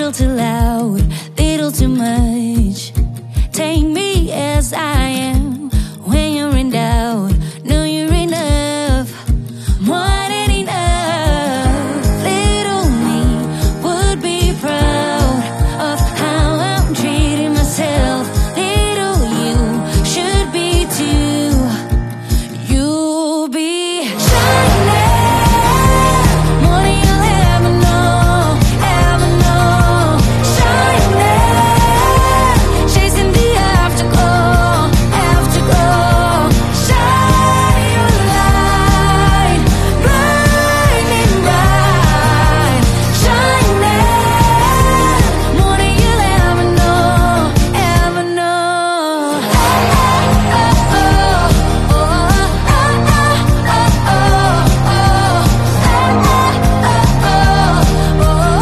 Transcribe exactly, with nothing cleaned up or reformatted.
little too loud, little too much. Take me as I am.